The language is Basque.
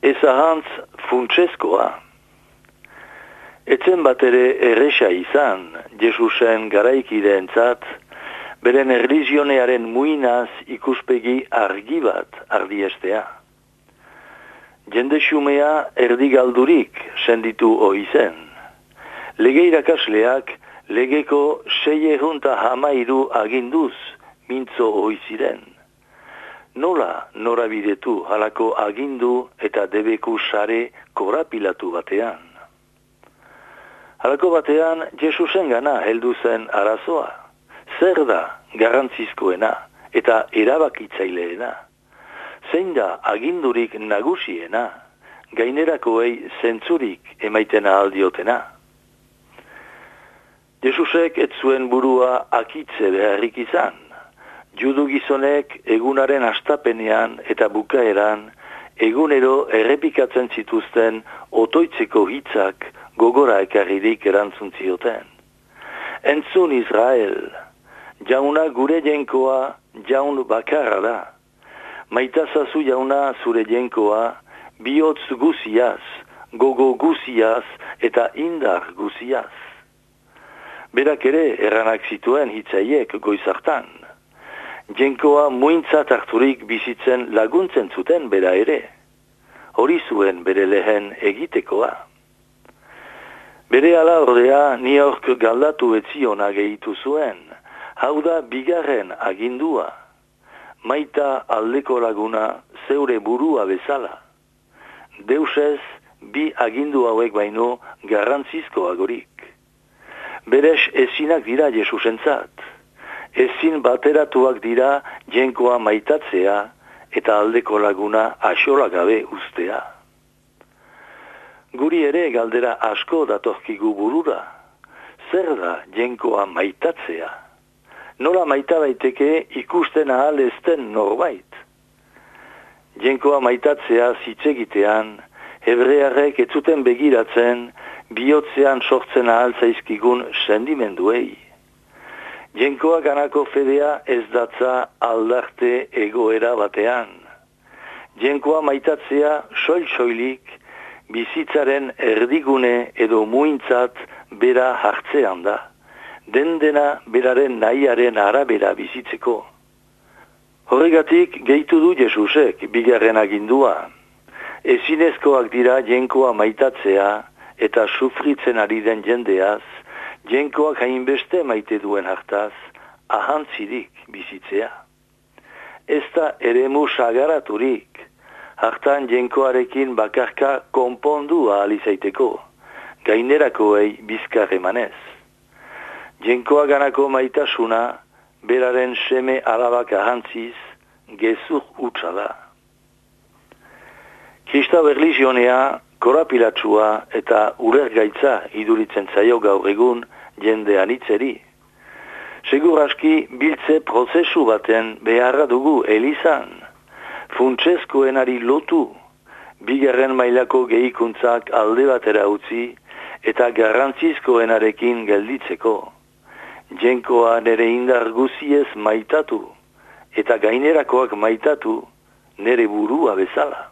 ezahantz funtsezkoa. Etzen bat ere erresa izan, Jesusen garaikideentzat, beren erlijionearen muinaz ikuspegi argi bat ardiestea. Jende xumea erdigaldurik senditu oizen. Lege irakasleak legeko 613 aginduz mintzo oiziren. Nola norabidetu halako agindu eta debeku sare korapilatu batean. Halako batean Jesusen gana heldu zen arazoa. Zer da garrantzizkoena eta erabakitzaileena? Zein da agindurik nagusiena, gainerakoei zentzurik emaitena aldiotena? Jesusek ez zuen burua akitze beharrik izan. Judu gizonek egunaren hastapenean eta bukaeran egunero errepikatzen zituzten otoitzeko hitzak gogora ekarririk erantzun zioten. Entzun Israel, jauna gure jenkoa jaun bakarra da. Maitazazu jauna zure jenkoa bihotz guziaz, gogo guziaz eta indar guziaz. Berak ere erranak zituen hitzaiek goizartan. Jenkoa muintzat harturik bizitzen laguntzen zuten bera ere. Hori zuen bere lehen egitekoa. Bere ala ordea Niork galdatu etziona gehitu zuen. Hau da bigarren agindua. Maita aldeko laguna zeure burua bezala. Deusez bi agindu hauek baino garrantzizkoagorik. Berez ezinak dira Jesusentzat. Ezin bateratuak dira jenkoa maitatzea eta aldeko laguna axola gabe ustea. Guri ere galdera asko datorkigu burura. Zer da jenkoa maitatzea? Nola maita daiteke ikusten ahal ezten norbait? Jenkoa maitatzea zitzegitean, hebrearrek ez zuten begiratzen, bihotzean sortzen ahal zaizkigun sendimenduei. Jenkoa ganako fedea ez datza aldarte egoera batean. Jenkoa maitatzea soil-soilik bizitzaren erdigune edo muintzat bera hartzean da. Dena beraren nahiaren arabera bizitzeko. Horregatik gehitu du Jesusek bigarren agindua. Ezinezkoak dira jenkoa maitatzea eta sufritzen ari den jendeaz, jenkoak hainbeste maite duen hartaz, ahantzirik bizitzea. Ez da eremu sagaraturik, hartan jenkoarekin bakarka konpondu ahal izaiteko, gainerakoei bizkar emanez. Jenkoa ganako maitasuna, beraren seme alabak ahantziz, gezur utza da. Kristau erlijionea, korapilatsua eta urergaitza iduritzen zaio gaur egun jende anitzeri. Segur aski biltze prozesu baten beharra dugu elizan, funtsezkoenari lotu, bigarren mailako gehikuntzak alde batera utzi eta garrantzizkoenarekin gelditzeko. Jenkoa nere indar guziez maitatu eta gainerakoak maitatu nere burua bezala.